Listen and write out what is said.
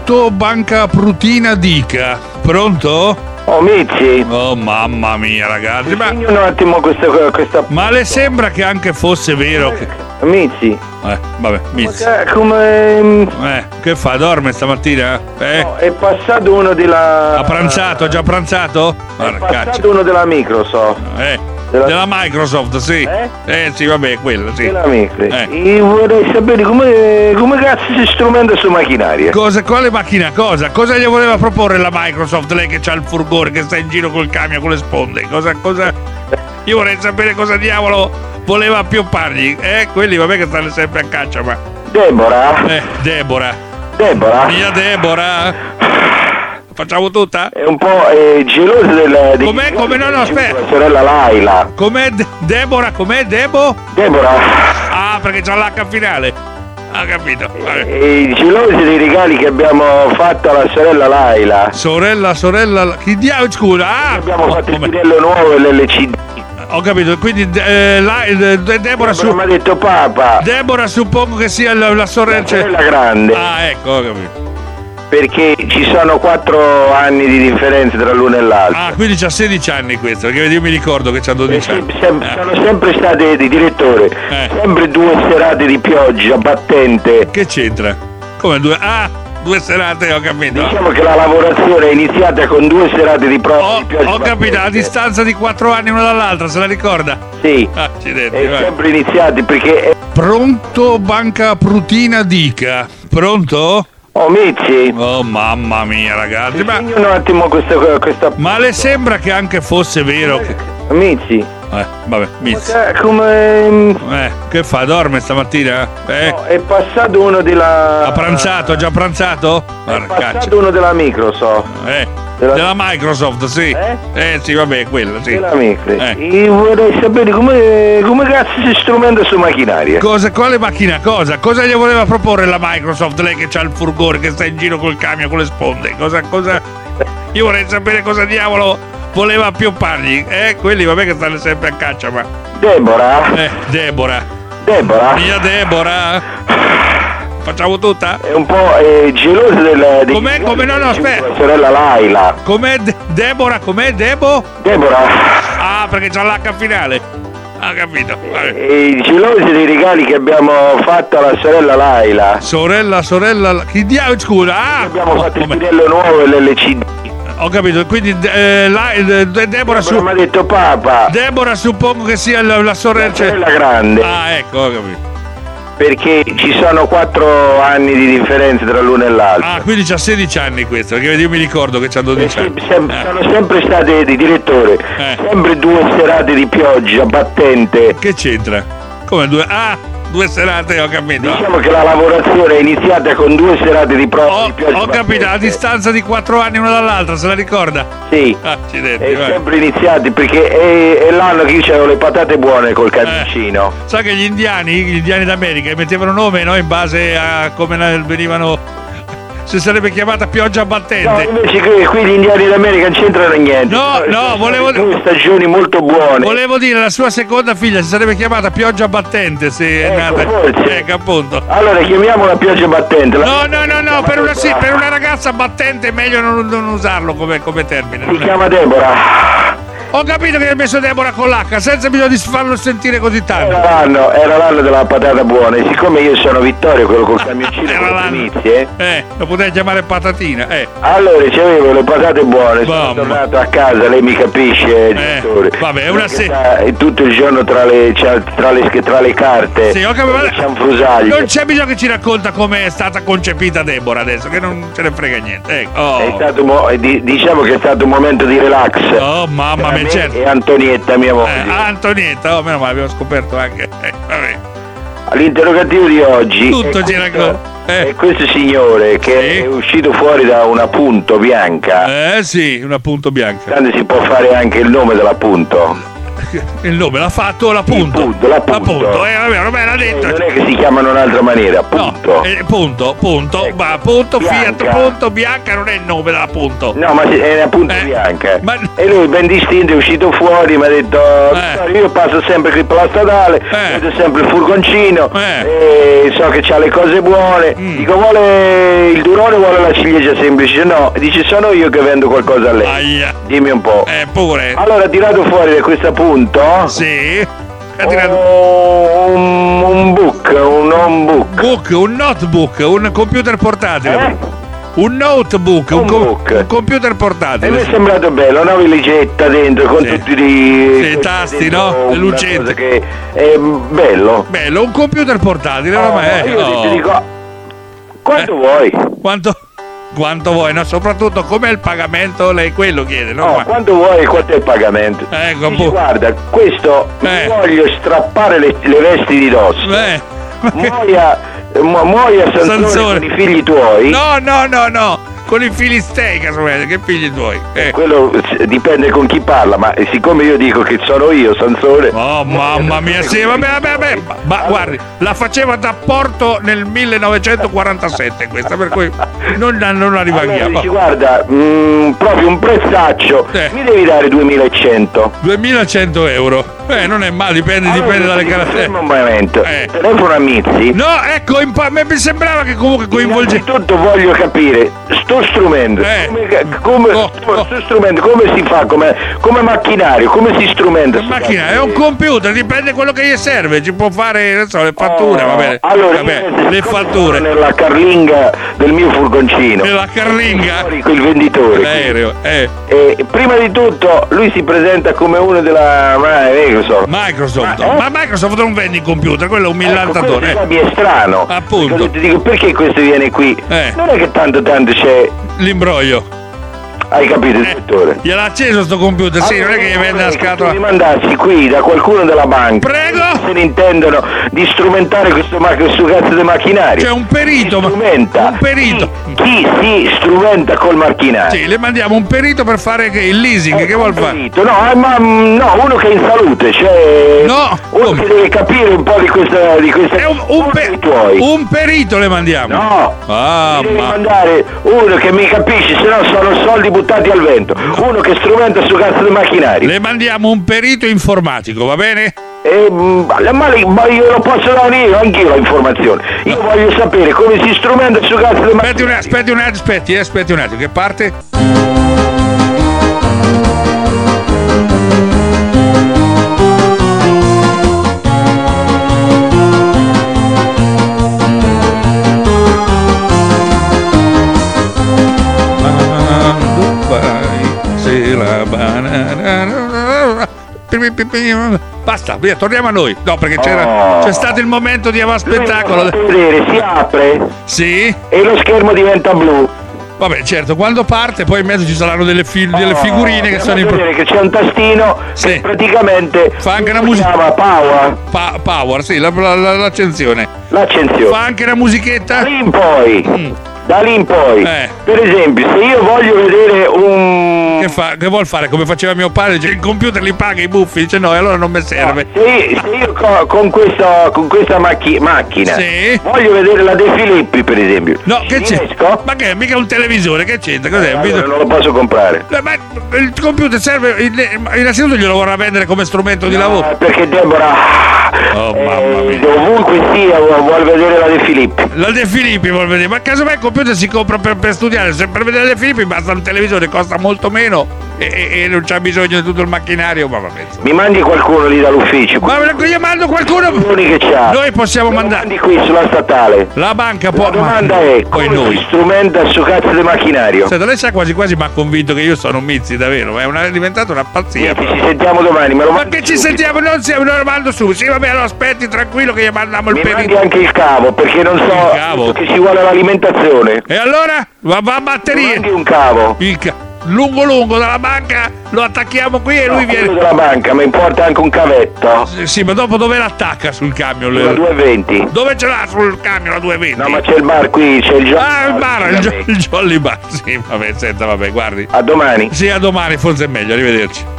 Pronto Banca Prutina Dica? Pronto? Oh Mizzi. Oh mamma mia ragazzi, un attimo questa... ma le sembra che anche fosse vero che... Mizzi. Vabbè, Mizzi. Che fa? Dorme stamattina? No, è passato uno della... Ha pranzato? Ha già pranzato? È passato uno della Microsoft. Della Microsoft, sì. Sì, vabbè, quella, sì. Della Microsoft. Io vorrei sapere come cazzo si strumenta su macchinaria. Quale macchina? Cosa gli voleva proporre la Microsoft? Lei che c'ha il furgone, che sta in giro col camion con le sponde. Cosa? Io vorrei sapere cosa diavolo voleva pioppargli. Quelli, vabbè, che stanno sempre a caccia, ma... Deborah? Deborah? Mia Deborah? Facciamo tutta? È un po' geloso del... Come no, aspetta. La sorella Laila. Com'è Deborah? Com'è Deborah? Ah, perché c'ha l'H finale. Ha capito. È geloso dei regali che abbiamo fatto alla sorella Laila. Sorella... Chi diavolo, scusa? Abbiamo fatto il bidello nuovo e l'LCD. Ho capito, quindi Deborah mi ha detto Papa. Deborah suppongo che sia la sorella... La sorella grande. Ecco, ho capito. Perché ci sono 4 anni di differenza tra l'uno e l'altro. Quindi c'ha 16 anni questo, perché io mi ricordo che c'ha 12 anni. Sono sempre state, di direttore, sempre 2 serate di pioggia battente. Che c'entra? Come 2? 2 serate, ho capito. Diciamo che la lavorazione è iniziata con 2 serate di pioggia. Ho capito, a distanza di 4 anni una dall'altra, se la ricorda? Sì. Accidenti, è sempre iniziati perché... Pronto Banca Prutina Dica? Pronto? Oh Mizzi. Oh mamma mia ragazzi, un attimo questa... Ma le sembra che anche fosse vero che... Mizzi. Vabbè, Mizzi. Che fa? Dorme stamattina? No, è passato uno della... Ha pranzato? Ha già pranzato? È passato uno della Microsoft. Della Microsoft, sì. Sì, vabbè, quella, sì. Della Microsoft. Io vorrei sapere come cazzo si strumenta su macchinaria. Quale macchina? Cosa gli voleva proporre la Microsoft? Lei che c'ha il furgone, che sta in giro col camion con le sponde. Cosa? Io vorrei sapere cosa diavolo voleva pioppargli. Quelli, vabbè, che stanno sempre a caccia, ma... Deborah? Deborah? Mia Deborah? Facciamo tutta? È un po' geloso del... Come no, aspetta. La sorella Laila. Com'è Deborah? Com'è Deborah? Perché c'ha l'H finale. Ha capito. È geloso dei regali che abbiamo fatto alla sorella Laila. Sorella... Chi diavolo, scusa? Abbiamo fatto il bidello nuovo e l'LCD. Ho capito, quindi Deborah mi ha detto Papa. Deborah suppongo che sia la sorella... La sorella grande. Ecco, ho capito. Perché ci sono 4 anni di differenza tra l'uno e l'altro. Quindi c'ha 16 anni questo, perché io mi ricordo che c'ha 12 anni. Sono sempre state, di direttore, sempre 2 serate di pioggia battente. Che c'entra? Come 2? 2 serate, ho capito. Diciamo che la lavorazione è iniziata con 2 serate di pioggia. Ho capito, a distanza di 4 anni una dall'altra, se la ricorda? Sì. Accidenti, è sempre iniziati perché è l'anno che io c'avevo le patate buone col camioncino. Sa che gli indiani d'America mettevano nome, no? In base a come venivano... Si sarebbe chiamata pioggia battente. No, invece qui gli indiani d'America non c'entrano niente. No, volevo dire... 2 stagioni molto buone. Volevo dire, la sua seconda figlia si sarebbe chiamata pioggia battente se è nata. Forse. Appunto. Allora chiamiamola pioggia battente. No, per una ragazza battente è meglio non usarlo come termine. Si chiama Deborah. Ho capito che hai messo Deborah con l'H, senza bisogno di farlo sentire così tanto. Era l'anno della patata buona, e siccome io sono Vittorio, quello col camioncino con le primizie, lo potevi chiamare patatina, Allora c'avevo le patate buone, sono tornato a casa, lei mi capisce, direttore. Vabbè, una tutto il giorno tra le carte. Sì, ho capito, cianfrusaglie. Non c'è bisogno che ci racconta come è stata concepita Deborah adesso, che non ce ne frega niente. È stato diciamo che è stato un momento di relax. Oh mamma mia, certo. E Antonietta, mia moglie. Antonietta, meno male, abbiamo scoperto anche. Vabbè. L'interrogativo di oggi tutto ci racconta. È questo signore che è uscito fuori da un appunto bianca. Sì, un appunto bianca. Tanto si può fare anche il nome dell'appunto. Il nome l'ha fatto l'appunto. L'appunto. Vabbè, l'ha detto. Non è che si chiamano in un'altra maniera, punto. No, punto. Ecco. Ma punto, Bianca. Fiat, punto, Bianca non è il nome dell'appunto. No, ma è appunto Bianca. Ma... E lui ben distinto è uscito fuori, mi ha detto io passo sempre qui per la stradale, vedo sempre il furgoncino, e so che c'ha le cose buone. Dico, vuole il durone o vuole la ciliegia semplice? No, dice, sono io che vendo qualcosa a lei. Aia. Dimmi un po'. Pure. Allora ha tirato fuori da questo punto un book, un home book. Un notebook, un computer portatile. Un notebook, un computer portatile. E mi è sembrato bello, una valigetta dentro con tutti i tasti, no? Le lucette. Che è bello. Bello, un computer portatile, io ti dico, quanto vuoi? Quanto vuoi, no? Soprattutto com'è il pagamento, lei quello chiede, no? No, quanto vuoi e quanto è il pagamento? Dici, guarda, questo voglio strappare le vesti di dosso. Muoia Sansone con i figli tuoi. No, con i filistei, casomai, che figli tuoi? Quello dipende con chi parla, ma siccome io dico che sono io, Sansone. Oh, mamma mia, sì, vabbè. Ma guardi, la faceva da Porto nel 1947 questa, per cui non arriva allora, via. Dici, guarda, proprio un prezzaccio, mi devi dare 2100. 2100 euro. Non è male, dipende dalle caratteristiche. Un momento, telefono a Mizzi. No, ecco, mi sembrava che comunque coinvolgeva. Innanzitutto voglio capire, sto strumento, sto strumento come si fa, come macchinario, come si strumenta? Macchinario, è un computer, dipende quello che gli serve, ci può fare, non so, le fatture, va bene. Allora, le fatture. Nella carlinga del mio furgoncino. Nella carlinga? Il venditore. L'aereo, prima di tutto, lui si presenta come uno della Microsoft. Ma Microsoft non vende i computer, quello è un millantatore. Mi è strano. Appunto. Ti dico, perché questo viene qui? Non è che tanto c'è l'imbroglio. Hai capito, direttore? Gliel'ha acceso sto computer, sì, non è che gli vende la scatola. Mi mandassi qui da qualcuno della banca. Prego! Se ne intendono di strumentare questo cazzo di macchinario. C'è un perito, strumenta. Un perito. Chi si strumenta col macchinario? Sì, le mandiamo un perito per fare il leasing, che vuol fare? No, uno che è in salute, cioè. No! Uno che deve capire un po' di questa è un perito le mandiamo. No! Devi mandare uno che mi capisci, se no sono soldi buttati al vento. Uno che strumenta su cazzo di macchinario. Le mandiamo un perito informatico, va bene? Ma io lo posso dare io, anch'io l'informazione. Io voglio sapere come si strumenta su cazzo di macchinario. Aspetti un attimo, che parte? Basta, via, torniamo a noi. No, perché c'è stato il momento di avere spettacolo. Vedere, si apre. Sì. E lo schermo diventa blu. Vabbè, certo, quando parte poi in mezzo ci saranno delle figurine che sono vedere che c'è un tastino che praticamente fa anche una musica. Si chiama Power. Power, sì, l'accensione. L'accensione. Fa anche la musichetta. Da lì in poi. Per esempio, se io voglio vedere un. Che vuol fare? Come faceva mio padre? Cioè, il computer li paga i buffi, dice no, e allora non mi serve. No, se io con questa macchina voglio vedere la De Filippi, per esempio. No, che c'è? Ma che è? Mica un televisore, che c'entra? Cos'è? Allora non lo posso comprare. Ma il computer serve. Innanzitutto glielo vorrà vendere come strumento di lavoro. Perché Deborah. Mamma mia. Ovunque sia, vuol vedere la De Filippi. La De Filippi vuol vedere, ma casomai il computer si compra per studiare. Se per vedere la De Filippi basta un televisore, costa molto meno e non c'ha bisogno di tutto il macchinario. Ma vabbè. Mi mandi qualcuno lì dall'ufficio? Ma io mando qualcuno. Che c'ha. Noi possiamo mandare. Mandi qui sulla statale. La banca può. La domanda è come si strumenta su cazzo di macchinario? Senta, lei sa quasi mi ha convinto che io sono un Mizzi, davvero, ma è diventata una pazzia. Ci sentiamo domani, ma che ci sentiamo? Non lo mando su. Sì, vabbè, allora aspetti tranquillo che gli mandiamo il perito. Mi mandi anche il cavo, perché non so che ci vuole l'alimentazione. E allora? Va a batterie. Mandi un cavo. Lungo dalla banca, lo attacchiamo qui e lui viene. Della banca, ma importa anche un cavetto. Sì, ma dopo dove l'attacca sul camion? La 220. Dove ce l'ha sul camion la 220? No, ma c'è il bar qui, c'è il Jolly Bar. Il bar, il Jolly Bar. Sì, vabbè, guardi. A domani. Sì, a domani, forse è meglio, arrivederci.